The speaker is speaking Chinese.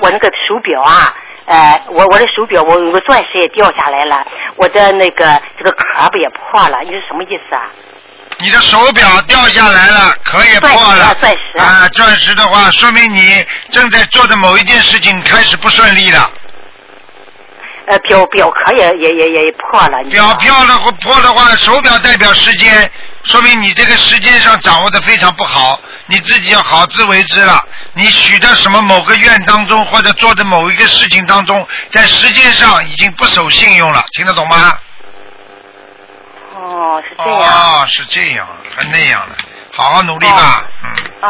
我那个手表啊，我的手表我钻石也掉下来了，我的那个这个壳不也破了，你是什么意思啊？ 你的手表掉下来了，壳也破了。 钻石啊，钻石的话，说明你正在做的某一件事情开始不顺利了。 表壳也破了。 表破的话，手表代表时间，说明你这个时间上掌握的非常不好，你自己要好自为之了。你许的什么某个愿当中，或者做的某一个事情当中，在时间上已经不守信用了，听得懂吗？ 哦，是这样。 哦，是这样，还那样的，好好努力吧，